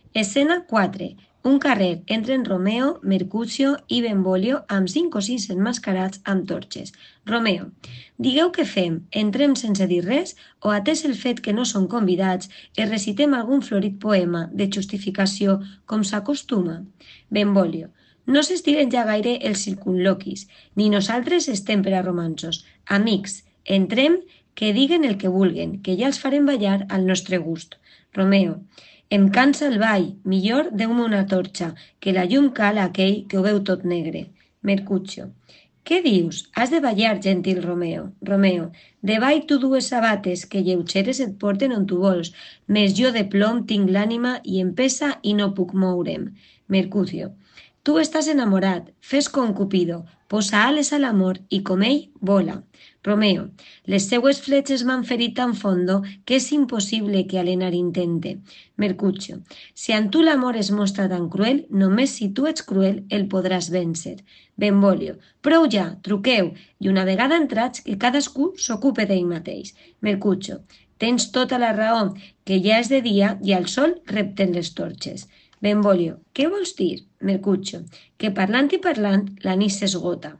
Escena 4. Un carrer. Entren Romeo, Mercutio i Benvolio amb 5 o 6 enmascarats amb torxes. Romeo. Digueu què fem. Entrem sense dir res o, atès el fet que no són convidats, es recitem algun florit poema de justificació com s'acostuma? Benvolio. No s'estiren ja gaire els circunloquis, ni nosaltres estem per a romanços. Amics, entrem, que diguen el que vulguen, que ja els farem ballar al nostre gust. Romeo. Em cansa el ball, millor deu-me una torxa, que la llum cala aquell que ho veu tot negre. Mercutio. Què dius? Has de ballar, gentil Romeo. Romeo. De ball tu dues sabates, que lleugeres et porten on tu vols, més jo de plom tinc l'ànima i em pesa i no puc moure'm. Mercutio. Tu estàs enamorat, fes com Cupido, posa ales a l'amor i com ell vola. Romeo. Les seues fletxes m'han ferit tan fondo que és impossible que alenar intente. Mercutio. Si amb tu l'amor es mostra tan cruel, només si tu ets cruel el podràs vèncer. Benvolio. Prou ja, truqueu, i una vegada entrats que cadascú s'ocupe d'ell mateix. Mercutio. Tens tota la raó, que ja és de dia i al sol repten les torxes. Benvolio. Què vols dir? Mercutio. Que parlant i parlant la nit s'esgota.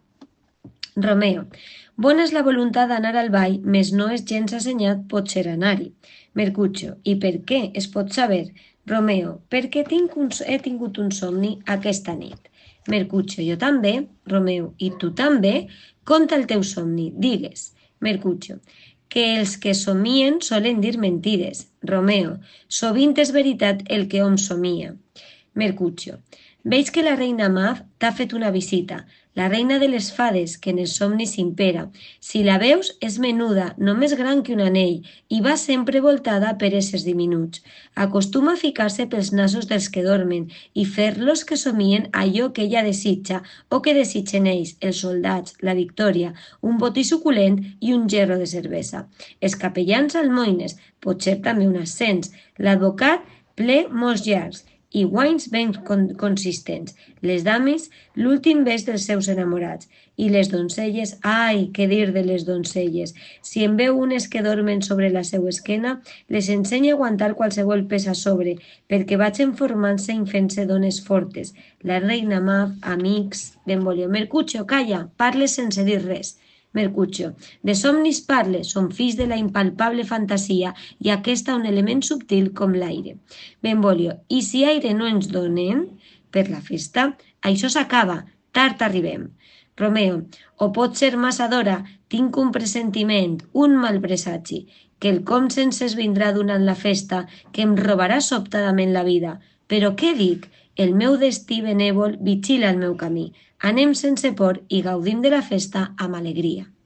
Romeo. Bona és la voluntat d'anar al ball, més no és gens assenyat potser anar-hi. Mercutio. I per què? Es pot saber? Romeo. Perquè he tingut un somni aquesta nit. Mercutio. Jo també? Romeo. I tu també? Conta el teu somni, digues. Mercutio. Que els que somien solen dir mentides. Romeo. Sovint és veritat el que hom somia. Mercutio. Veig que la reina Mav t'ha fet una visita, la reina de les fades, que en els somnis impera. Si la veus, és menuda, no més gran que un anell, i va sempre voltada per éssers diminuts. Acostuma a ficar-se pels nassos dels que dormen i fer-los que somien allò que ella desitja o que desitgen ells, els soldats, la victòria, un botí suculent i un gerro de cervesa. Els capellans almoines, potser també un ascens, l'advocat ple molts llargs, i guanys ben consistents, les dames l'últim bes dels seus enamorats, i les doncelles, ai, què dir de les doncelles, si en veu unes que dormen sobre la seva esquena, les ensenya a aguantar qualsevol pes a sobre, perquè vagin formant-se i fent-se dones fortes. La reina Mav, amics, Benvolio. Mercutio, calla, parles sense dir res. Mercutio. De somnis parle, són fills de la impalpable fantasia i aquesta un element subtil com l'aire. Benvolio. I si aire no ens donen per la festa, això s'acaba, tard arribem. Romeo. O pot ser massa d'hora, tinc un pressentiment, un mal presagi, que el com sense es vindrà durant la festa, que em robarà sobtadament la vida. Però què dic? El meu destí benèvol vigila el meu camí. Anem sense por i gaudim de la festa amb alegria.